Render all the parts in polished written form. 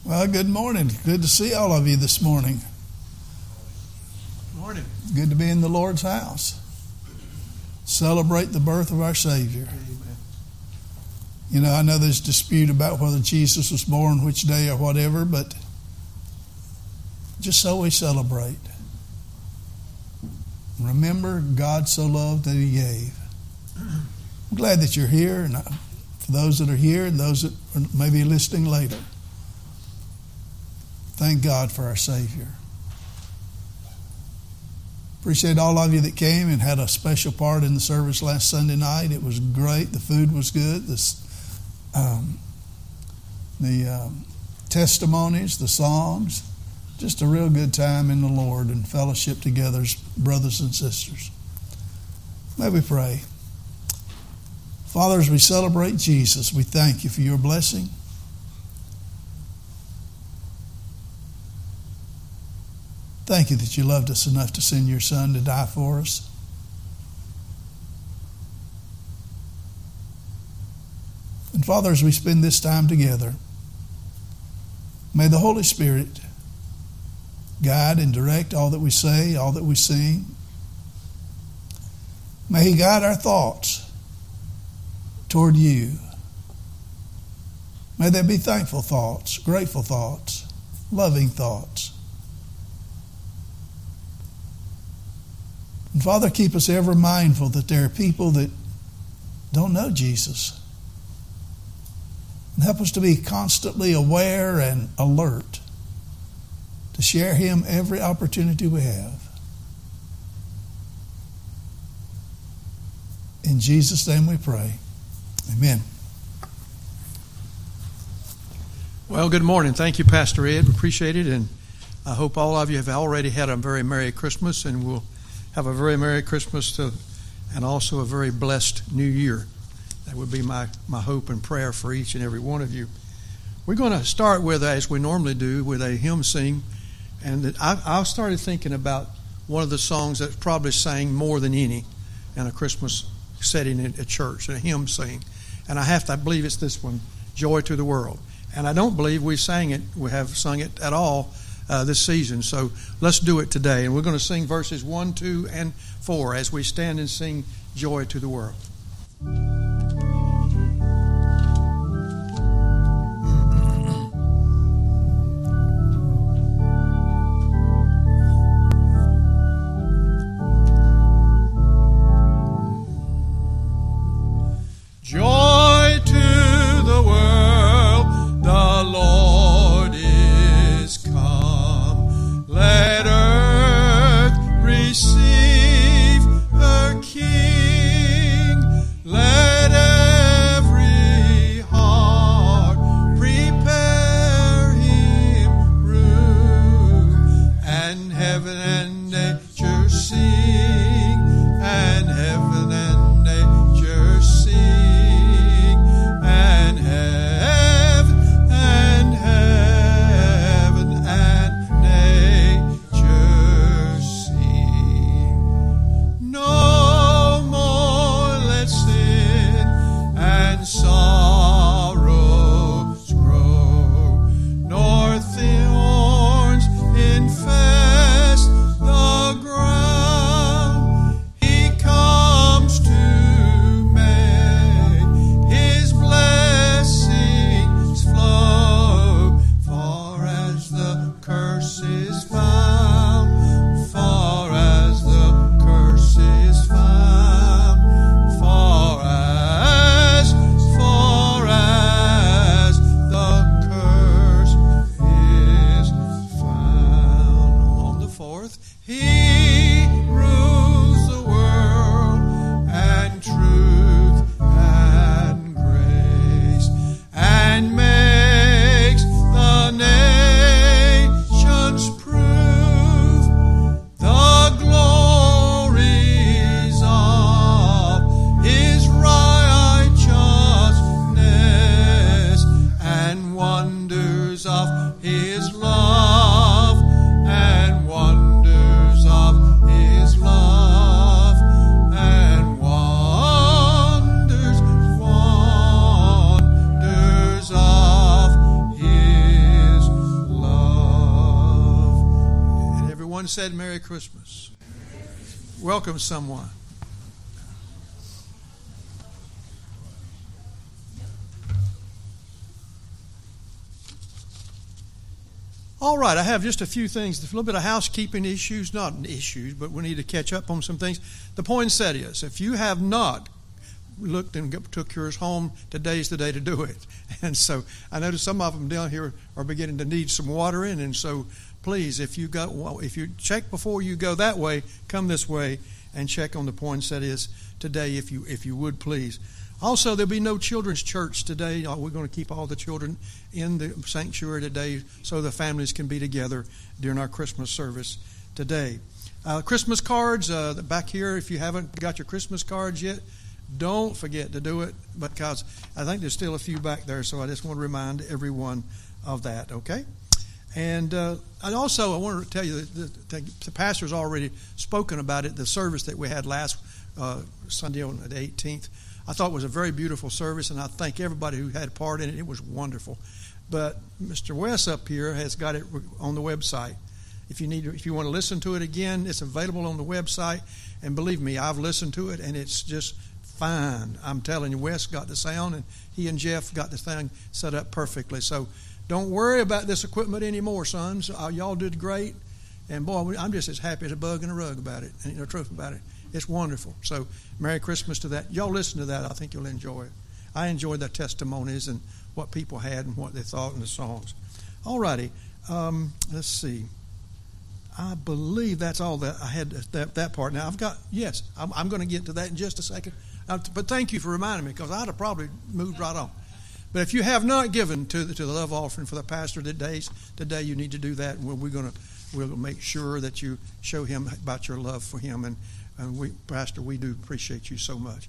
Well, good morning. Good to see all of you this morning. Good morning. Good to be in the Lord's house. Celebrate the birth of our Savior. Amen. You know, I know there's dispute about whether Jesus was born which day or whatever, but just so we celebrate. Remember, God so loved that He gave. I'm glad that you're here, and for those that are here and those that are maybe listening later, thank God for our Savior. Appreciate all of you that came and had a special part in the service last Sunday night. It was great. The food was good. The testimonies, the songs, just a real good time in the Lord and fellowship together as brothers and sisters. May we pray. Father, as we celebrate Jesus, we thank you for your blessing. Thank you that you loved us enough to send your Son to die for us. And Father, as we spend this time together, may the Holy Spirit guide and direct all that we say, all that we sing. May He guide our thoughts toward you. May there be thankful thoughts, grateful thoughts, loving thoughts. And Father, keep us ever mindful that there are people that don't know Jesus. And help us to be constantly aware and alert to share Him every opportunity we have. In Jesus' name we pray. Amen. Well, good morning. Thank you, Pastor Ed. We appreciate it. And I hope all of you have already had a very Merry Christmas, and we'll have a very Merry Christmas and also a very blessed New Year. That would be my hope and prayer for each and every one of you. We're going to start with, as we normally do, with a hymn sing. And I started thinking about one of the songs that probably sang more than any in a Christmas setting at a church, a hymn sing. And I believe it's this one, Joy to the World. And I don't believe we have sung it at all this season. So let's do it today. And we're going to sing verses 1, 2, and 4 as we stand and sing Joy to the World. Joy to the world, the Lord is come. Let earth receive her King. Let everyone said Merry Christmas. Welcome someone. All right, I have just a few things, a little bit of housekeeping issues, not issues, but we need to catch up on some things. The poinsettias, if you have not looked and took yours home, today's the day to do it. And so I noticed some of them down here are beginning to need some watering, and so please, if you check before you go that way, come this way and check on the poinsettias today, if you would please. Also, there'll be no children's church today. We're going to keep all the children in the sanctuary today so the families can be together during our Christmas service today. Christmas cards, back here, if you haven't got your Christmas cards yet, don't forget to do it, because I think there's still a few back there, so I just want to remind everyone of that, okay? And also, I wanted to tell you that the pastor's already spoken about it, the service that we had last Sunday on the 18th. I thought it was a very beautiful service, and I thank everybody who had part in it. It was wonderful. But Mr. Wes up here has got it on the website. If you want to listen to it again, it's available on the website. And believe me, I've listened to it, and it's just fine. I'm telling you, Wes got the sound, and he and Jeff got the thing set up perfectly. So don't worry about this equipment anymore, sons. Y'all did great. And boy, I'm just as happy as a bug in a rug about it, and the truth about it. It's wonderful. So Merry Christmas to that. Y'all listen to that. I think you'll enjoy it. I enjoyed the testimonies and what people had and what they thought in the songs. All righty. Let's see. I believe that's all that I had, that part. Now, I'm going to get to that in just a second. But thank you for reminding me, because I'd have probably moved right on. But if you have not given to the love offering for the pastor today you need to do that. And we'll make sure that you show him about your love for him. And Pastor, we do appreciate you so much.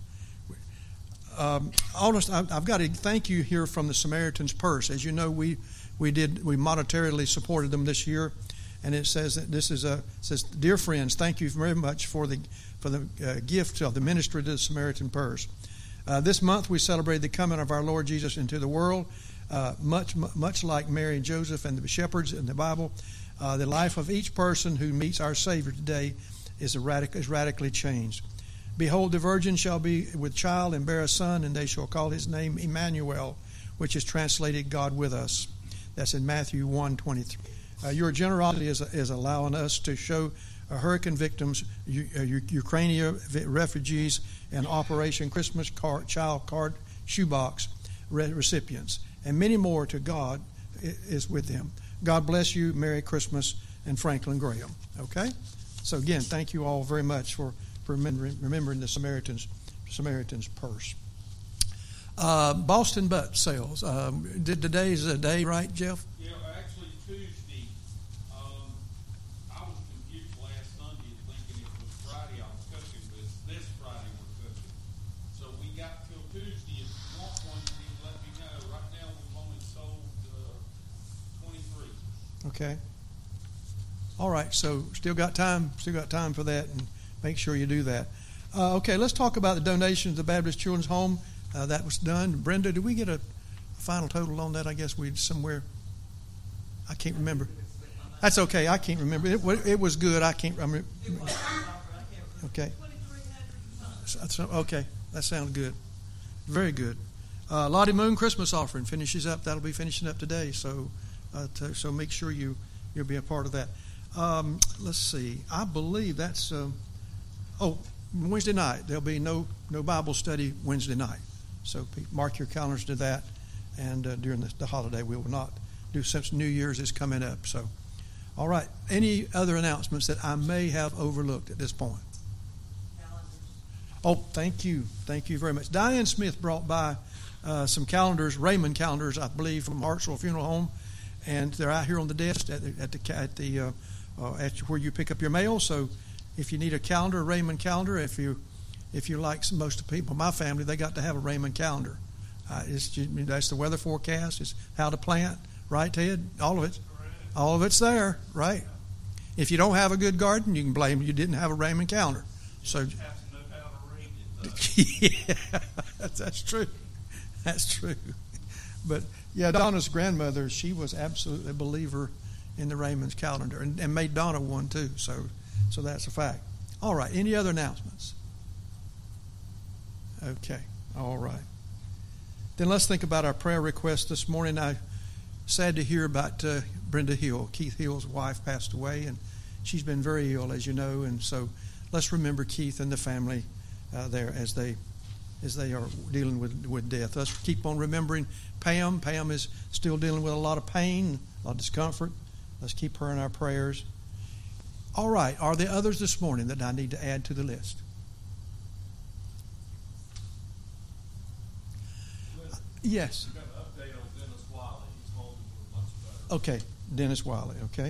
I've got to thank you here from the Samaritan's Purse. As you know, we monetarily supported them this year, and it says that says, dear friends, thank you very much for the gift of the ministry to the Samaritan Purse. This month we celebrate the coming of our Lord Jesus into the world, much like Mary and Joseph and the shepherds in the Bible. The life of each person who meets our Savior today is radically changed. Behold, the virgin shall be with child and bear a son, and they shall call his name Emmanuel, which is translated God with us. That's in Matthew 1:23. Your generosity is allowing us to show hurricane victims, Ukrainian refugees, and Operation Christmas Child Card Shoebox recipients, and many more to God is with them. God bless you. Merry Christmas, and Franklin Graham. Okay? So again, thank you all very much for remembering the Samaritan's Purse. Boston Butt Sales. Today's a day, right, Jeff? Yeah, actually Tuesday. I was confused last Sunday thinking it was Friday I was cooking, but it's this Friday we're cooking. So we got till Tuesday. If you want one, you need to let me know. Right now we've only sold 23. Okay. All right, so still got time for that, and make sure you do that. Okay, let's talk about the donation to the Baptist Children's Home. That was done. Brenda, did we get a final total on that? I guess we somewhere. I can't remember. That's okay. I can't remember. It was good. I can't remember. Okay. Okay, that sounds good. Very good. Lottie Moon Christmas offering finishes up. That'll be finishing up today. So make sure you'll be a part of that. Let's see. I believe that's Wednesday night. There'll be no Bible study Wednesday night. So mark your calendars to that. And during the holiday, we will not do, since New Year's is coming up. So, all right. Any other announcements that I may have overlooked at this point? Calendars. Oh, thank you. Thank you very much. Diane Smith brought by some calendars, Raymond calendars, I believe, from Hartsville Funeral Home, and they're out here on the desk at where you pick up your mail. So, if you need a calendar, a Raymond calendar, if you like most of the people in my family, they got to have a Raymond calendar. That's the weather forecast. It's how to plant, right, Ted? All of it's there, right? If you don't have a good garden, you can blame you didn't have a Raymond calendar. So, yeah, that's true. That's true. But yeah, Donna's grandmother, she was absolutely a believer in the Raymond's calendar, and made Donna one too. So that's a fact. All right. Any other announcements? Okay. All right. Then let's think about our prayer request this morning. I'm sad to hear about Brenda Hill. Keith Hill's wife passed away, and she's been very ill, as you know. And so let's remember Keith and the family there as they are dealing with death. Let's keep on remembering Pam. Pam is still dealing with a lot of pain, a lot of discomfort. Let's keep her in our prayers. All right. Are there others this morning that I need to add to the list? Yes. We've got an update on Dennis Wiley. He's holding much better. Okay. Dennis Wiley. Okay. Yes.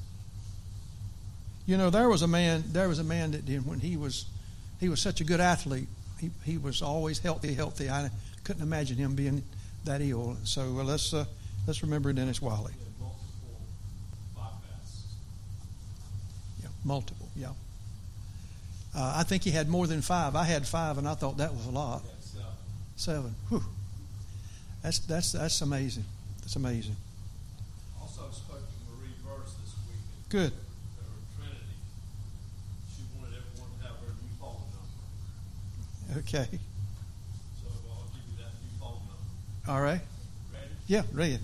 You know, there was a man that did, when he was such a good athlete. He was always healthy. I couldn't imagine him being that ill. So let's remember Dennis Wiley. Multiple bypass. Yeah, multiple. Yeah. I think he had more than 5. I had 5, and I thought that was a lot. Yeah, 7. Whew. That's amazing. That's amazing. Also spoke to Marie Burris this week. Good. Trinity. She wanted everyone to have her new phone number. Okay. So I'll give you that new phone number. All right. Ready? Yeah, read it.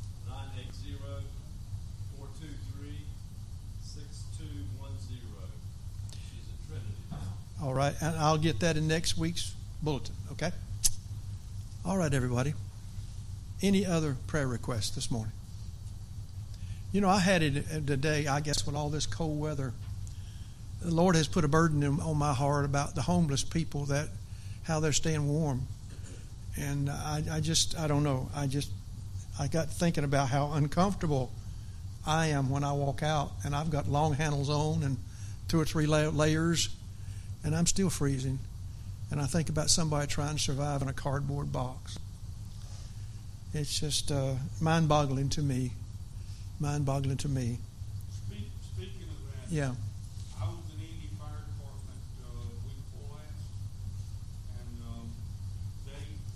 980-423-6210. She's at Trinity now. All right, and I'll get that in next week's bulletin. Okay. All right, everybody. Any other prayer requests this morning? You know, I had it today, I guess, with all this cold weather. The Lord has put a burden on my heart about the homeless people, how they're staying warm. And I don't know. I got thinking about how uncomfortable I am when I walk out, and I've got long handles on and 2 or 3 layers, and I'm still freezing. And I think about somebody trying to survive in a cardboard box. It's just mind-boggling to me. Mind-boggling to me. Speaking of that, Yeah. I was in Indy Fire Department week before last, and the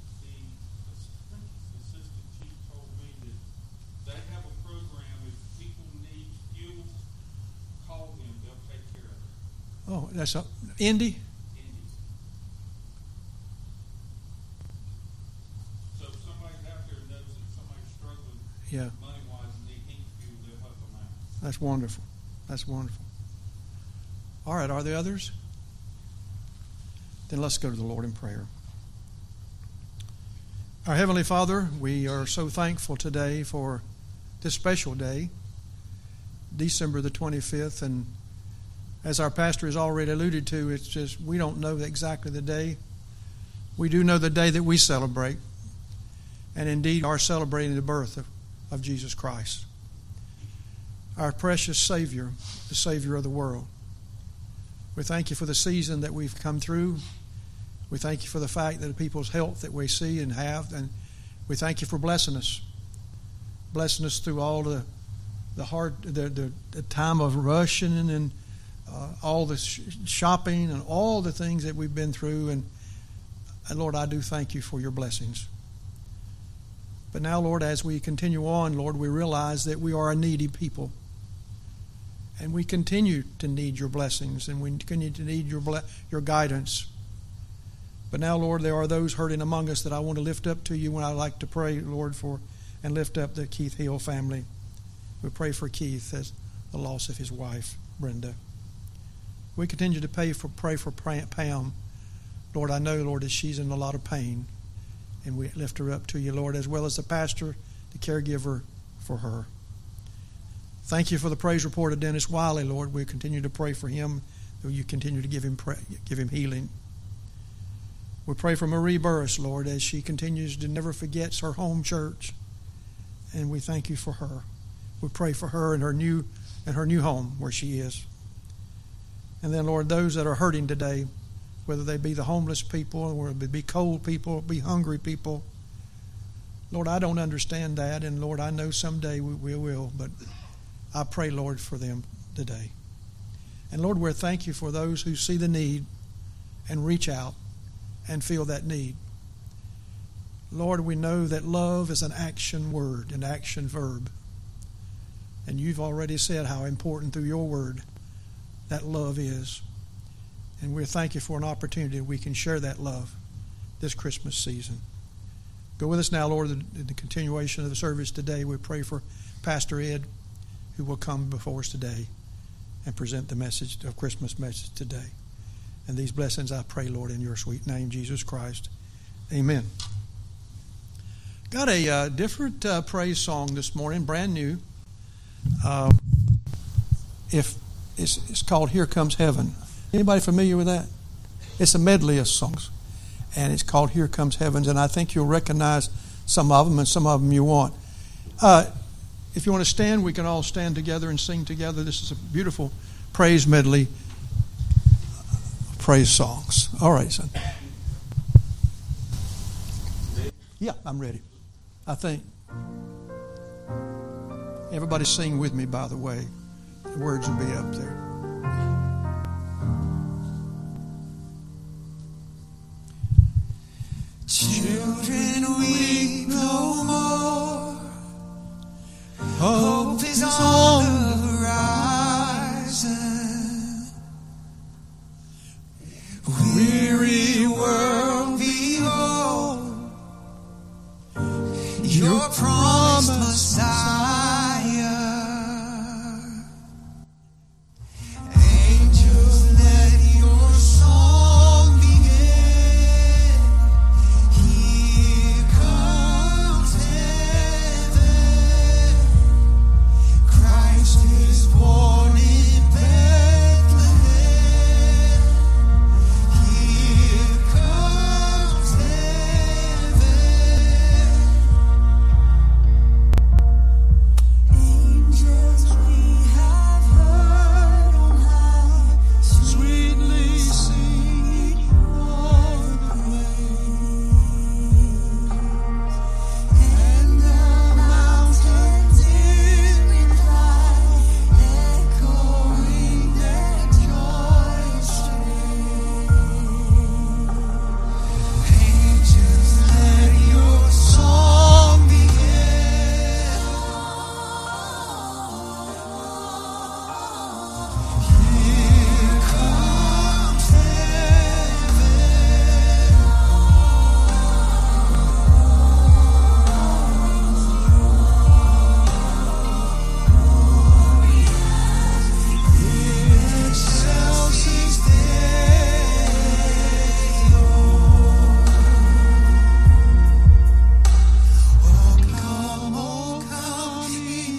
assistant chief told me that they have a program. If people need fuel, call them. They'll take care of it. Oh, that's Indy? Indies. So if somebody's out there knows that somebody's struggling Yeah. money-wise and need heat fuel, they'll help them out. That's wonderful. That's wonderful. All right, are there others? Then let's go to the Lord in prayer. Our Heavenly Father, we are so thankful today for this special day, December the 25th. And as our pastor has already alluded to, it's just we don't know exactly the day. We do know the day that we celebrate, and indeed are celebrating the birth of Jesus Christ, our precious Savior, the Savior of the world. We thank you for the season that we've come through. We thank you for the fact that the people's health that we see and have, and we thank you for blessing us through all the time of rushing and all the shopping and all the things that we've been through. And Lord, I do thank you for your blessings. But now, Lord, as we continue on, Lord, we realize that we are a needy people. And we continue to need your blessings, and we continue to need your guidance. But now, Lord, there are those hurting among us that I want to lift up to you, and I'd like to pray, Lord, for and lift up the Keith Hill family. We pray for Keith as the loss of his wife, Brenda. We continue to pray for Pam. Lord, I know, Lord, that she's in a lot of pain, and we lift her up to you, Lord, as well as the pastor, the caregiver for her. Thank you for the praise report of Dennis Wiley, Lord. We continue to pray for him, that you continue to give him healing. We pray for Marie Burris, Lord, as she continues to never forgets her home church, and we thank you for her. We pray for her and her new home where she is. And then, Lord, those that are hurting today, whether they be the homeless people, or they be cold people, be hungry people. Lord, I don't understand that, and Lord, I know someday we will, but I pray, Lord, for them today. And Lord, we thank you for those who see the need and reach out and feel that need. Lord, we know that love is an action word, an action verb. And you've already said how important through your word that love is. And we thank you for an opportunity we can share that love this Christmas season. Go with us now, Lord, in the continuation of the service today. We pray for Pastor Ed, who will come before us today and present the message of Christmas message today. And these blessings I pray, Lord, in your sweet name, Jesus Christ. Amen. Got a different praise song this morning, brand new. If it's called "Here Comes Heaven." Anybody familiar with that? It's a medley of songs, and it's called "Here Comes Heaven." And I think you'll recognize some of them, and some of them you won't. If you want to stand, we can all stand together and sing together. This is a beautiful praise medley, praise songs. All right, son. Yeah, I'm ready. I think. Everybody sing with me, by the way. The words will be up there. Children weep no more. Hope is on the horizon. Weary world, behold your promised Messiah. Angels, let your song begin. Here comes heaven. Christ is born in Bethlehem. Here comes heaven. Angels we have heard on high, sweetly sing your praise. And the mountains in reply, echoing their joyous strain. Angels, let your song begin. Here comes heaven. Excelsis Deo. Oh, come,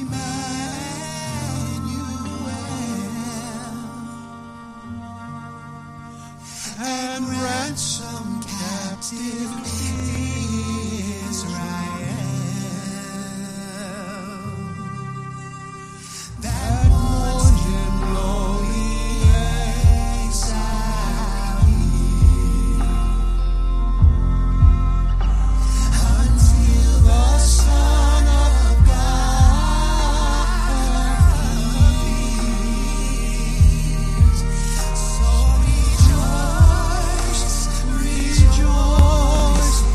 Emmanuel, and ransom captive Israel. That mourned in lowly exile until the Son of God appears. So rejoice, rejoice,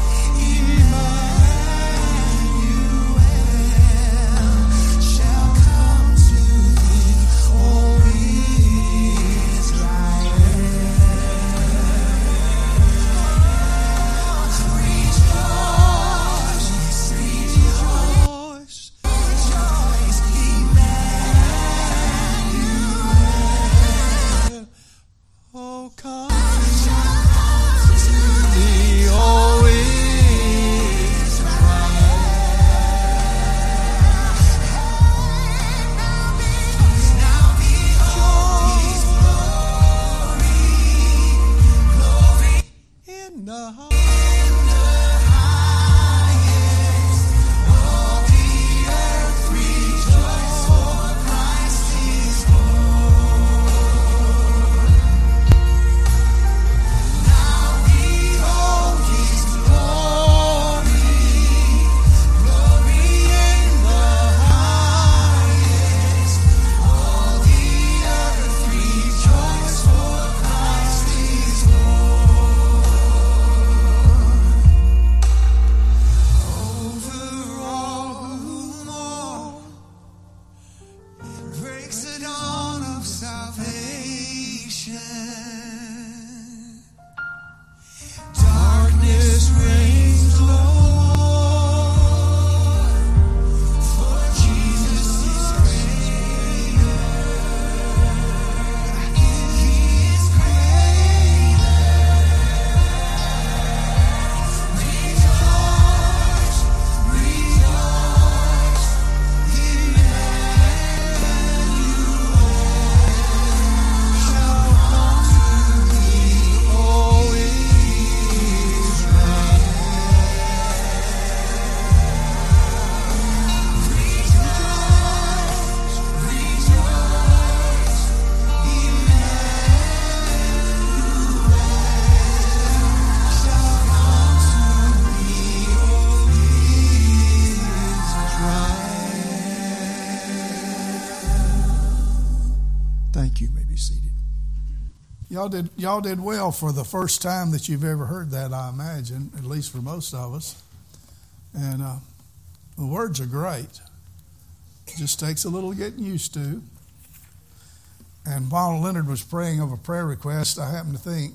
Thank you. You may be seated. Y'all did well for the first time that you've ever heard that, I imagine, at least for most of us. And the words are great. It just takes a little getting used to. And while Leonard was praying over prayer requests, I happened to think,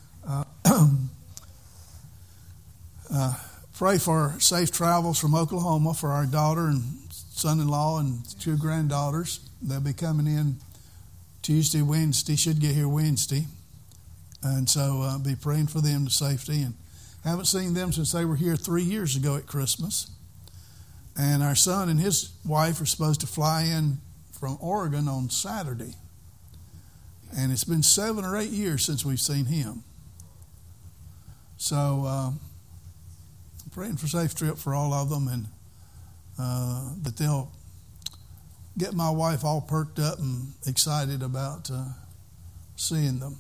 pray for safe travels from Oklahoma for our daughter and son-in-law and 2 granddaughters. They'll be coming in Tuesday, Wednesday, should get here Wednesday. And so be praying for them to safety. And haven't seen them since they were here 3 years ago at Christmas. And our son and his wife are supposed to fly in from Oregon on Saturday. And it's been 7 or 8 years since we've seen him. So praying for a safe trip for all of them, and that they'll get my wife all perked up and excited about seeing them.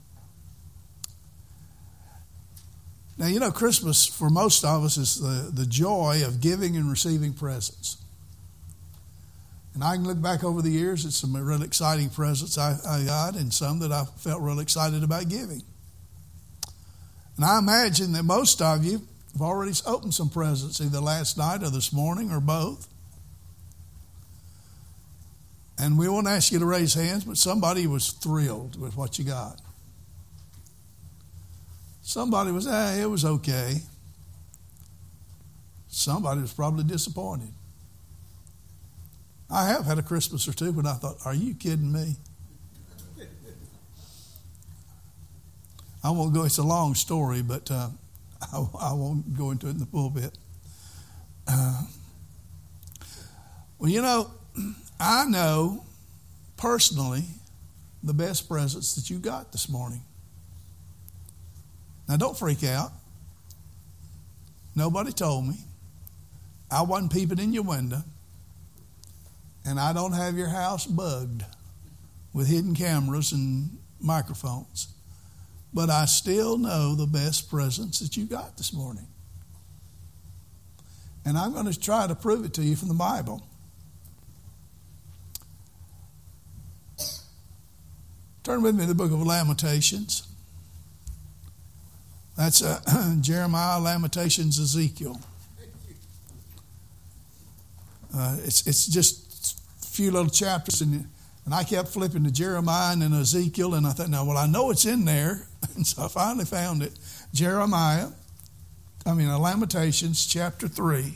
Now, you know, Christmas for most of us is the joy of giving and receiving presents. And I can look back over the years at some real exciting presents I got, and some that I felt real excited about giving. And I imagine that most of you have already opened some presents either last night or this morning or both. And we won't ask you to raise hands, but somebody was thrilled with what you got. Somebody was, it was okay. Somebody was probably disappointed. I have had a Christmas or two when I thought, are you kidding me? I won't go, it's a long story, but I won't go into it in the pulpit. Well, you know, I know personally the best presents that you got this morning. Now, don't freak out. Nobody told me. I wasn't peeping in your window. And I don't have your house bugged with hidden cameras and microphones. But I still know the best presents that you got this morning. And I'm going to try to prove it to you from the Bible. Turn with me to the book of Lamentations. That's Jeremiah, Lamentations, Ezekiel. It's just a few little chapters, and I kept flipping to Jeremiah and then Ezekiel, and I thought, I know it's in there. And so I finally found it. Lamentations chapter 3.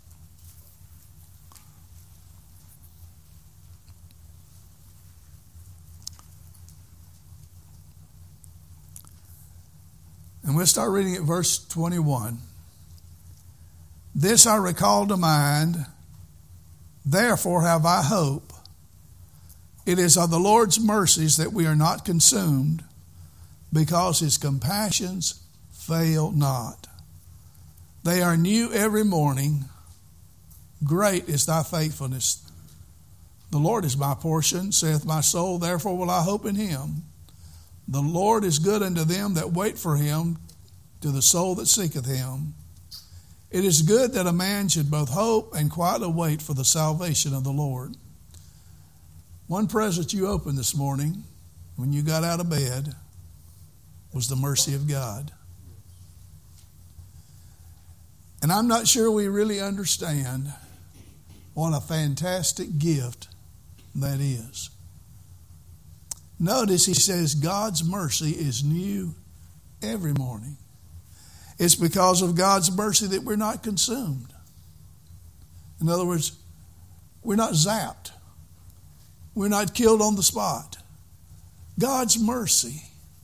And we'll start reading at verse 21. This I recall to mind, therefore have I hope. It is of the Lord's mercies that we are not consumed, because his compassions fail not. They are new every morning. Great is thy faithfulness. The Lord is my portion, saith my soul, therefore will I hope in him. The Lord is good unto them that wait for him, to the soul that seeketh him. It is good that a man should both hope and quietly wait for the salvation of the Lord. One present you opened this morning when you got out of bed was the mercy of God. And I'm not sure we really understand what a fantastic gift that is. Notice he says God's mercy is new every morning. It's because of God's mercy that we're not consumed. In other words, we're not zapped. We're not killed on the spot. God's mercy.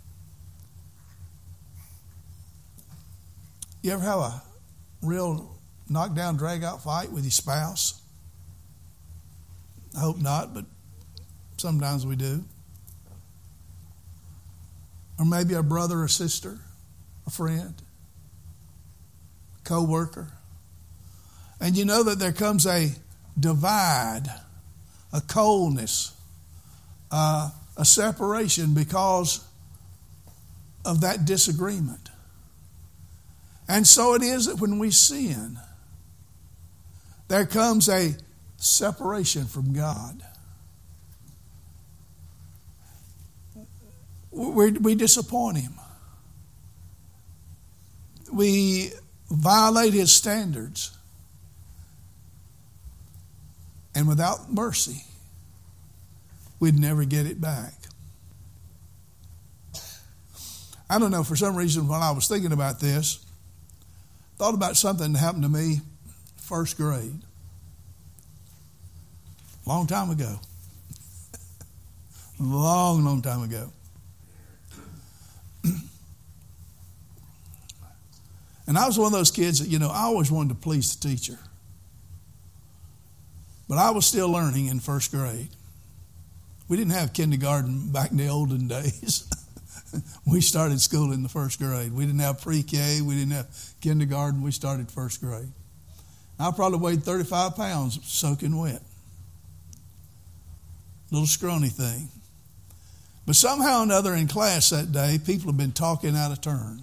You ever have a real knockdown, drag-out fight with your spouse? I hope not, but sometimes we do. Or maybe a brother or sister, a friend, co-worker. And you know that there comes a divide, a coldness, a separation because of that disagreement. And so it is that when we sin, there comes a separation from God. we disappoint Him. We violate His standards. And without mercy, we'd never get it back. I don't know, for some reason when I was thinking about this, thought about something that happened to me first grade. Long time ago. Long time ago. And I was one of those kids that, I always wanted to please the teacher. But I was still learning in first grade. We didn't have kindergarten back in the olden days. We started school in the first grade. We didn't have pre-K. We didn't have kindergarten. We started first grade. I probably weighed 35 pounds soaking wet. Little scrawny thing. But somehow or another in class that day, people have been talking out of turn.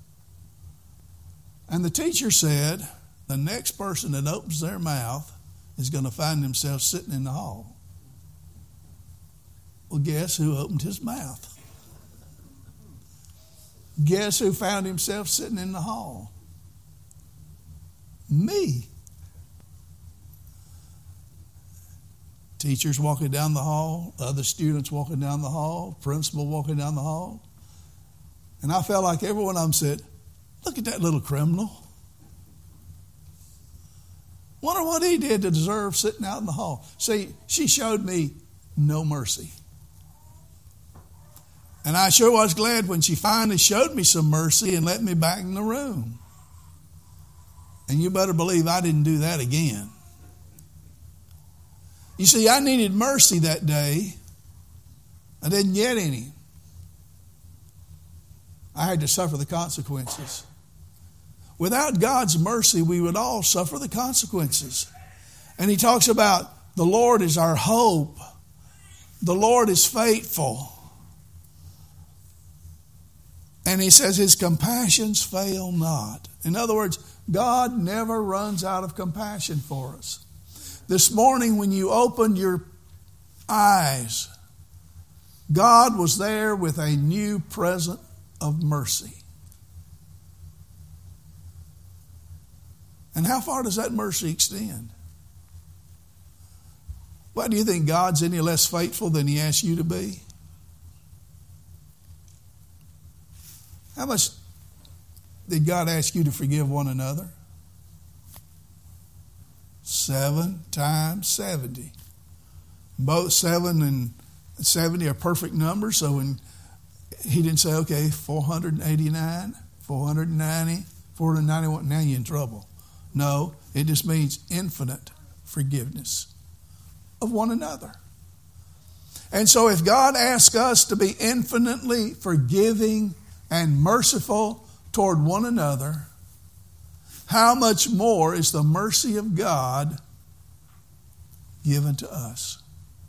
And the teacher said, the next person that opens their mouth is going to find themselves sitting in the hall. Well, guess who opened his mouth? Guess who found himself sitting in the hall? Me. Teachers walking down the hall, other students walking down the hall, principal walking down the hall. And I felt like every one of them said, look at that little criminal. Wonder what he did to deserve sitting out in the hall. See, she showed me no mercy. And I sure was glad when she finally showed me some mercy and let me back in the room. And you better believe I didn't do that again. You see, I needed mercy that day. I didn't get any. I had to suffer the consequences. Without God's mercy, we would all suffer the consequences. And He talks about the Lord is our hope. The Lord is faithful. And He says His compassions fail not. In other words, God never runs out of compassion for us. This morning when you opened your eyes, God was there with a new present of mercy. And how far does that mercy extend? Why do you think God's any less faithful than He asked you to be? How much did God ask you to forgive one another? 7 times 70. Both 7 and 70 are perfect numbers, so when He didn't say, okay, 489, 490, 491, now you're in trouble. No, it just means infinite forgiveness of one another. And so if God asks us to be infinitely forgiving and merciful toward one another, how much more is the mercy of God given to us?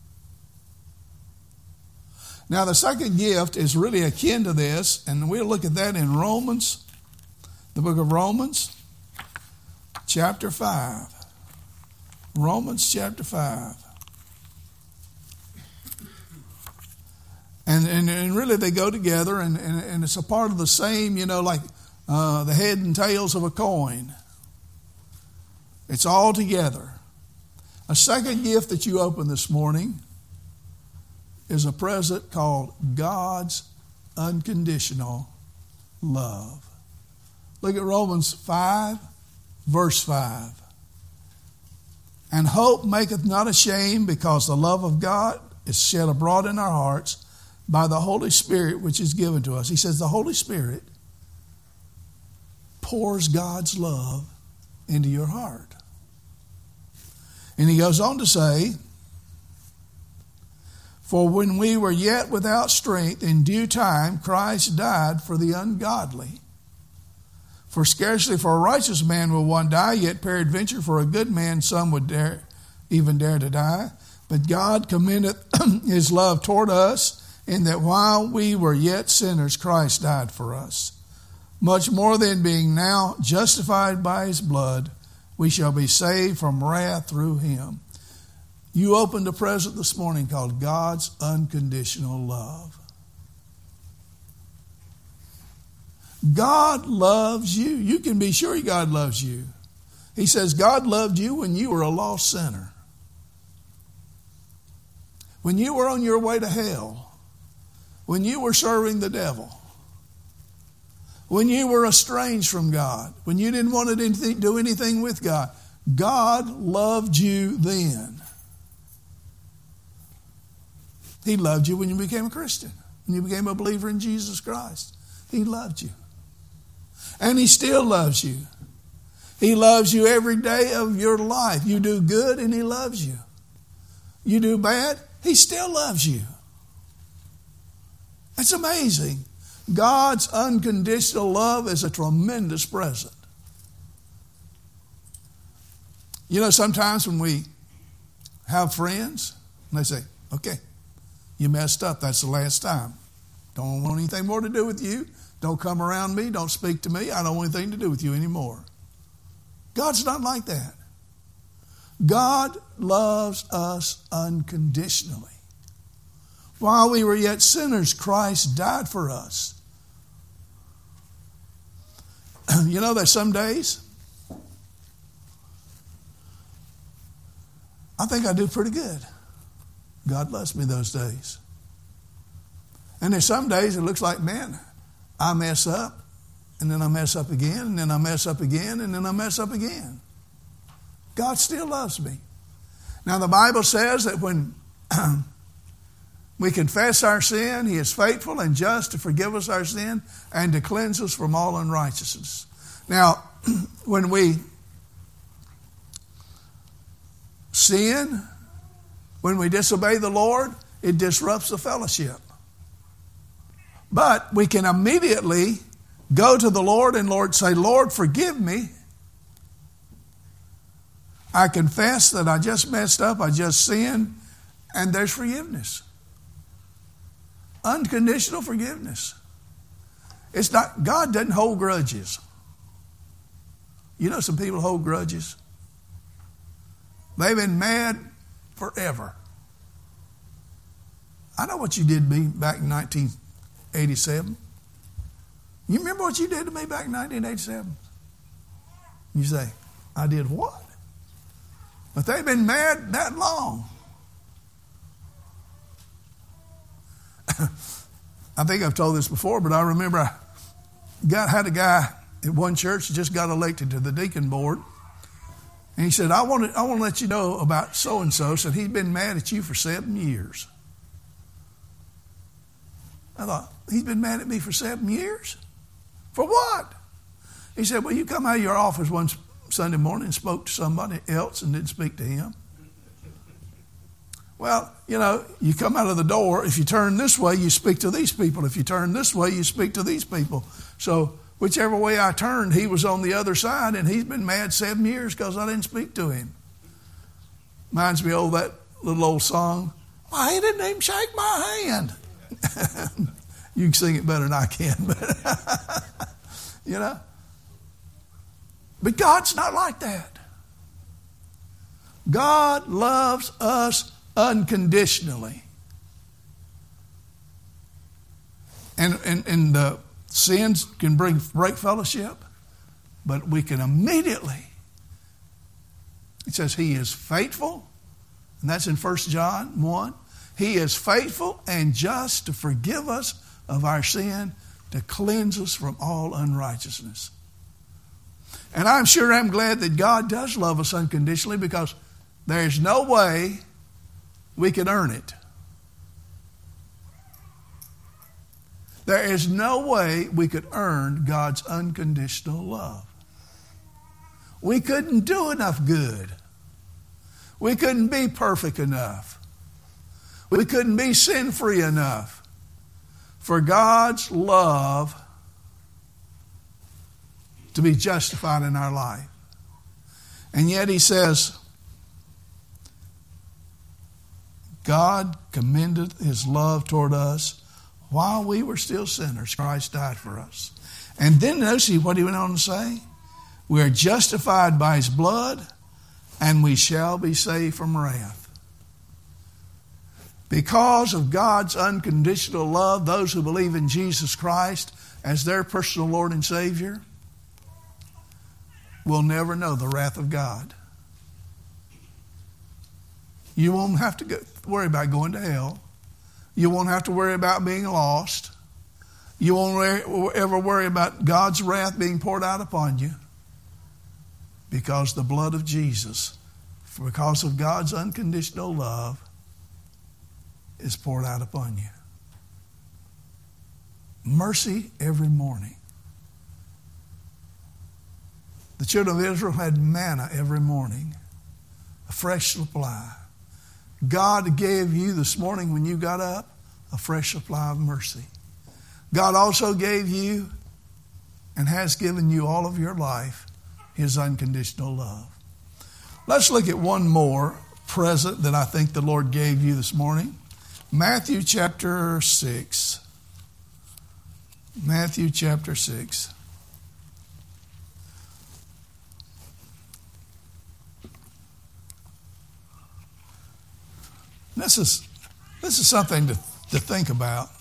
Now, the second gift is really akin to this, and we'll look at that in Romans, the book of Romans, chapter 5. Romans chapter 5. And really they go together, and it's a part of the same, like the head and tails of a coin. It's all together. A second gift that you open this morning is a present called God's unconditional love. Look at Romans 5, verse 5. And hope maketh not ashamed, because the love of God is shed abroad in our hearts by the Holy Spirit which is given to us. He says the Holy Spirit pours God's love into your heart. And he goes on to say, for when we were yet without strength, in due time Christ died for the ungodly. For scarcely for a righteous man will one die, yet peradventure for a good man some would even dare to die. But God commendeth His love toward us, in that while we were yet sinners, Christ died for us. Much more than, being now justified by His blood, we shall be saved from wrath through Him. You opened a present this morning called God's unconditional love. God loves you. You can be sure God loves you. He says God loved you when you were a lost sinner. When you were on your way to hell. When you were serving the devil. When you were estranged from God. When you didn't want to do anything with God. God loved you then. He loved you when you became a Christian. When you became a believer in Jesus Christ. He loved you. And He still loves you. He loves you every day of your life. You do good and He loves you. You do bad, He still loves you. That's amazing. God's unconditional love is a tremendous present. You know, sometimes when we have friends, and they say, okay, you messed up. That's the last time. Don't want anything more to do with you. Don't come around me. Don't speak to me. I don't want anything to do with you anymore. God's not like that. God loves us unconditionally. While we were yet sinners, Christ died for us. You know, there's some days I think I do pretty good. God loves me those days. And there's some days it looks like, man, I mess up, and then I mess up again, and then I mess up again, and then I mess up again. God still loves me. Now the Bible says that when we confess our sin, He is faithful and just to forgive us our sin and to cleanse us from all unrighteousness. Now, when we sin, when we disobey the Lord, it disrupts the fellowship. But we can immediately go to the Lord and Lord say, Lord, forgive me. I confess that I just messed up, I just sinned, and there's forgiveness. Unconditional forgiveness. It's not, God doesn't hold grudges. You know some people hold grudges. They've been mad forever. I know what you did to me back in 1987. You remember what you did to me back in 1987? You say, I did what? But they've been mad that long. I think I've told this before, but I remember I had a guy at one church who just got elected to the deacon board. And he said, I want to let you know about so-and-so. Said, he's been mad at you for 7 years. I thought, he's been mad at me for 7 years? For what? He said, well, you come out of your office one Sunday morning and spoke to somebody else and didn't speak to him. Well, you know, you come out of the door. If you turn this way, you speak to these people. If you turn this way, you speak to these people. So whichever way I turned, he was on the other side, and he's been mad 7 years because I didn't speak to him. Reminds me of that little old song, why, he didn't even shake my hand. You can sing it better than I can, but you know. But God's not like that. God loves us unconditionally. And the sins can break fellowship, but we can immediately, it says He is faithful, and that's in 1 John 1. He is faithful and just to forgive us of our sin, to cleanse us from all unrighteousness. And I'm glad that God does love us unconditionally, because there's no way we can earn it. There is no way we could earn God's unconditional love. We couldn't do enough good. We couldn't be perfect enough. We couldn't be sin-free enough for God's love to be justified in our life. And yet He says, God commended His love toward us while we were still sinners. Christ died for us. And then notice what He went on to say. We are justified by His blood, and we shall be saved from wrath. Because of God's unconditional love, those who believe in Jesus Christ as their personal Lord and Savior will never know the wrath of God. You won't have to worry about going to hell. You won't have to worry about being lost. You won't ever worry about God's wrath being poured out upon you, because the blood of Jesus, because of God's unconditional love, is poured out upon you. Mercy every morning. The children of Israel had manna every morning, a fresh supply. God gave you this morning when you got up a fresh supply of mercy. God also gave you and has given you all of your life His unconditional love. Let's look at one more present that I think the Lord gave you this morning. Matthew chapter 6. Matthew chapter 6. This is something to think about.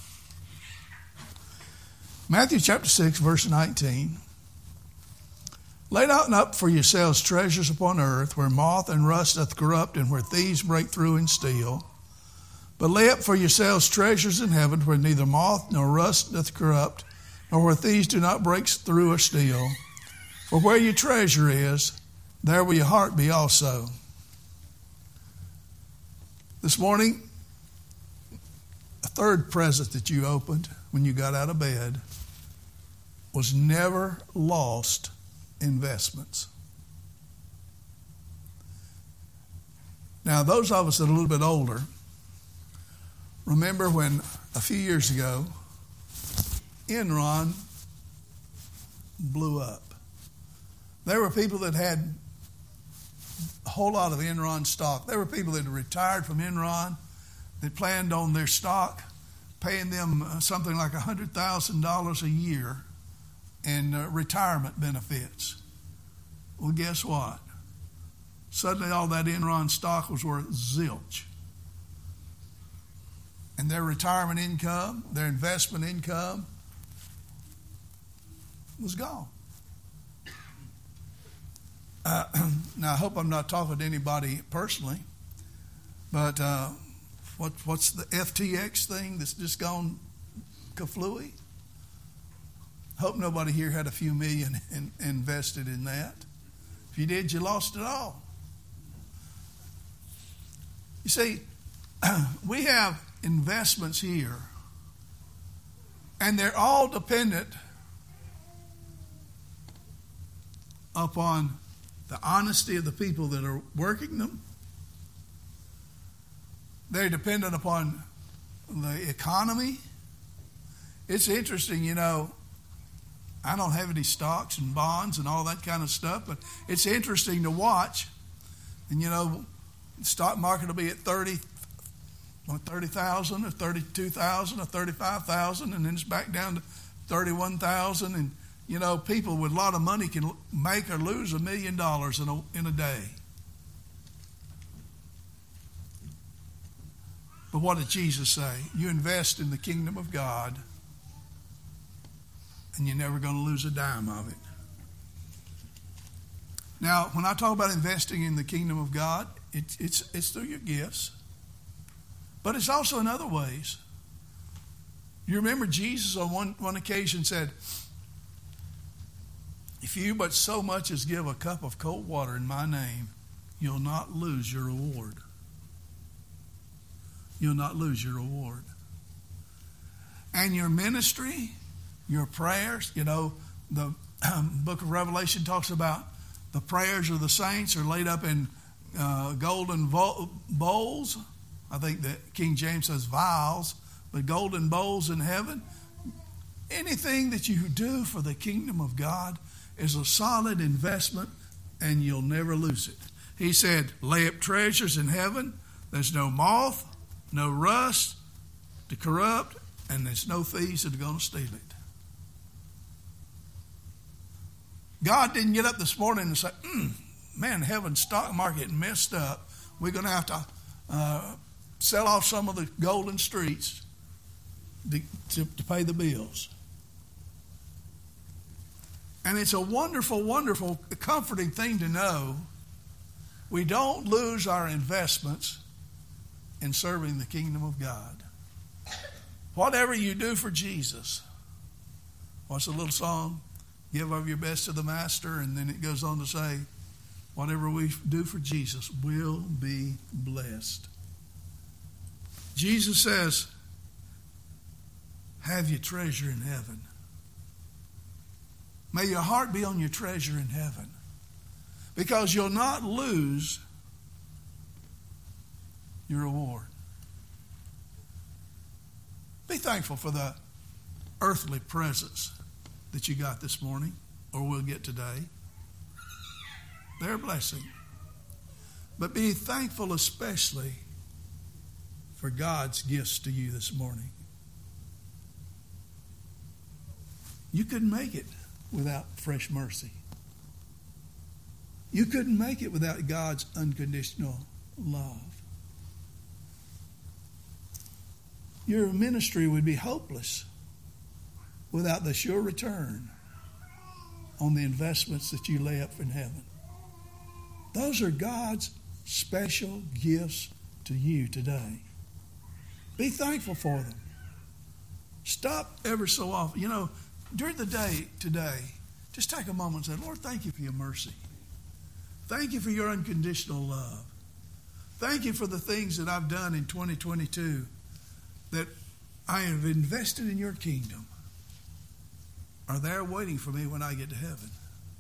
Matthew chapter 6, verse 19. Lay not up for yourselves treasures upon earth, where moth and rust doth corrupt, and where thieves break through and steal. But lay up for yourselves treasures in heaven, where neither moth nor rust doth corrupt, nor where thieves do not break through or steal. For where your treasure is, there will your heart be also. This morning, a third present that you opened when you got out of bed was never lost investments. Now, those of us that are a little bit older remember when a few years ago Enron blew up. There were people that had a whole lot of Enron stock. There were people that had retired from Enron that planned on their stock paying them something like $100,000 a year in retirement benefits. Well, guess what? Suddenly all that Enron stock was worth zilch. And their retirement income, their investment income was gone. Now, I hope I'm not talking to anybody personally, but what's the FTX thing that's just gone kaflooey? Hope nobody here had a few million invested in that. If you did, you lost it all. You see, we have investments here, and they're all dependent upon the honesty of the people that are working them. They're dependent upon the economy. It's interesting, you know, I don't have any stocks and bonds and all that kind of stuff, but it's interesting to watch. And, you know, the stock market will be at 30,000 or 32,000 or 35,000, and then it's back down to 31,000. And, you know, people with a lot of money can make or lose $1 million in a day. But what did Jesus say? You invest in the kingdom of God, and you're never going to lose a dime of it. Now, when I talk about investing in the kingdom of God, it's through your gifts, but it's also in other ways. You remember Jesus on one occasion said, if you but so much as give a cup of cold water in my name, you'll not lose your reward. You'll not lose your reward. And your ministry, your prayers, you know, the book of Revelation talks about the prayers of the saints are laid up in golden bowls. I think that King James says vials, but golden bowls in heaven. Anything that you do for the kingdom of God is a solid investment, and you'll never lose it. He said, lay up treasures in heaven. There's no moth, no rust to corrupt, and there's no thieves that are going to steal it. God didn't get up this morning and say, man, heaven's stock market messed up. We're going to have to sell off some of the golden streets to pay the bills. And it's a wonderful, wonderful, comforting thing to know we don't lose our investments in serving the kingdom of God. Whatever you do for Jesus. What's the little song? Give of your best to the Master. And then it goes on to say, whatever we do for Jesus will be blessed. Jesus says, have your treasure in heaven. May your heart be on your treasure in heaven. Because you'll not lose your reward. Be thankful for the earthly presents that you got this morning or will get today. They're a blessing. But be thankful especially for God's gifts to you this morning. You couldn't make it without fresh mercy. You couldn't make it without God's unconditional love. Your ministry would be hopeless without the sure return on the investments that you lay up in heaven. Those are God's special gifts to you today. Be thankful for them. Stop ever so often. You know, during the day today, just take a moment and say, Lord, thank you for your mercy. Thank you for your unconditional love. Thank you for the things that I've done in 2022 that I have invested in your kingdom are there waiting for me when I get to heaven.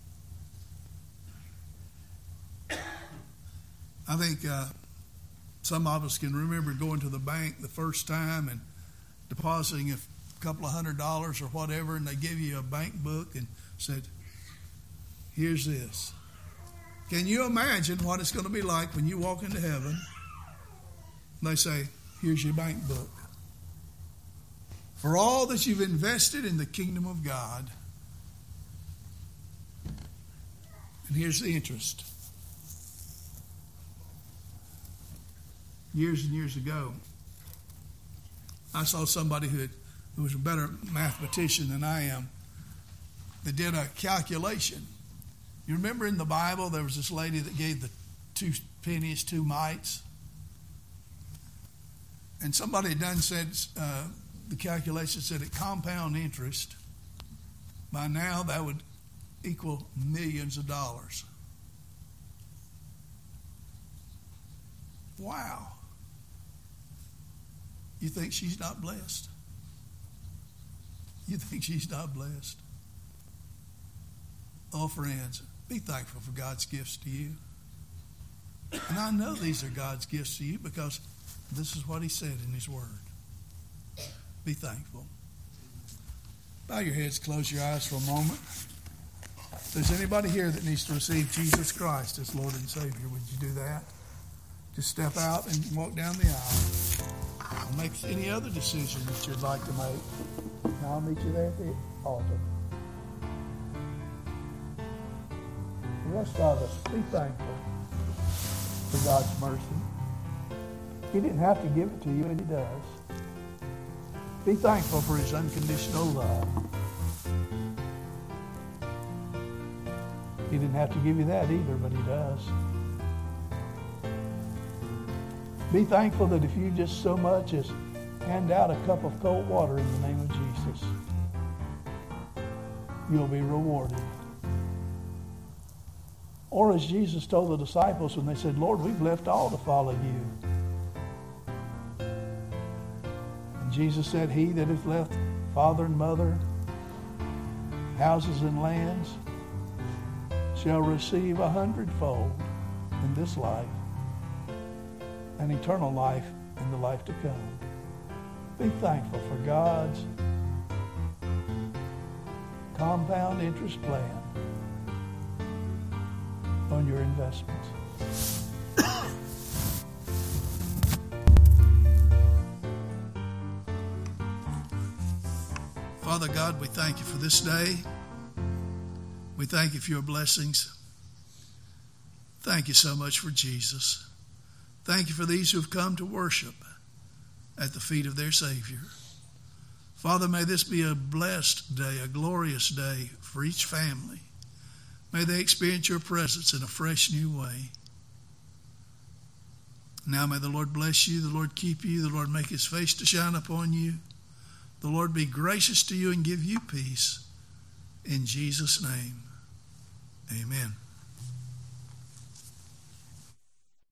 I think some of us can remember going to the bank the first time and depositing a couple of $100 or whatever, and they give you a bank book and said, here's this. Can you imagine what it's going to be like when you walk into heaven and they say, here's your bank book. For all that you've invested in the kingdom of God, and here's the interest. Years and years ago, I saw somebody who was a better mathematician than I am that did a calculation. You remember in the Bible there was this lady that gave the 2 pennies, 2 mites? And somebody had done said, the calculation said at compound interest, by now that would equal millions of dollars. Wow. You think she's not blessed? You think she's not blessed? Oh, friends, be thankful for God's gifts to you. And I know these are God's gifts to you because this is what he said in his word. Be thankful. Bow your heads, close your eyes for a moment. If there's anybody here that needs to receive Jesus Christ as Lord and Savior, would you do that? Just step out and walk down the aisle. Or make any other decision that you'd like to make. And I'll meet you there at the altar. The rest of us, be thankful for God's mercy. He didn't have to give it to you, and he does. Be thankful for his unconditional love. He didn't have to give you that either, but he does. Be thankful that if you just so much as hand out a cup of cold water in the name of Jesus, you'll be rewarded. Or as Jesus told the disciples when they said, Lord, we've left all to follow you. And Jesus said, he that hath left father and mother, houses and lands, shall receive 100-fold in this life, and eternal life in the life to come. Be thankful for God's compound interest plan on your investments. Father God, we thank you for this day. We thank you for your blessings. Thank you so much for Jesus. Thank you for these who have come to worship at the feet of their Savior. Father, may this be a blessed day, a glorious day for each family. May they experience your presence in a fresh new way. Now may the Lord bless you, the Lord keep you, the Lord make his face to shine upon you. The Lord be gracious to you and give you peace. In Jesus' name, amen.